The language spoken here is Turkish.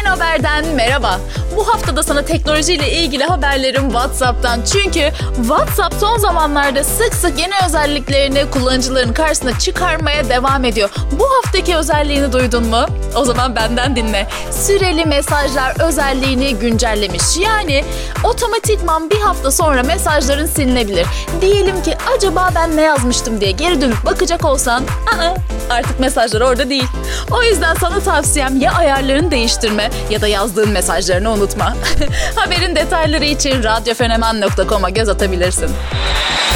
Haber'den merhaba. Bu hafta da sana teknolojiyle ilgili haberlerim WhatsApp'tan. Çünkü WhatsApp son zamanlarda sık sık yeni özelliklerini kullanıcıların karşısına çıkarmaya devam ediyor. Bu haftaki özelliğini duydun mu? O zaman benden dinle. Süreli mesajlar özelliğini güncellemiş. Yani otomatikman bir hafta sonra mesajların silinebilir. Diyelim ki acaba ben ne yazmıştım diye geri dönüp bakacak olsan artık mesajlar orada değil. O yüzden sana tavsiyem ya ayarlarını değiştirme ya da yazdığın mesajlarını unutma. Haberin detayları için radyofenomen.com'a göz atabilirsin.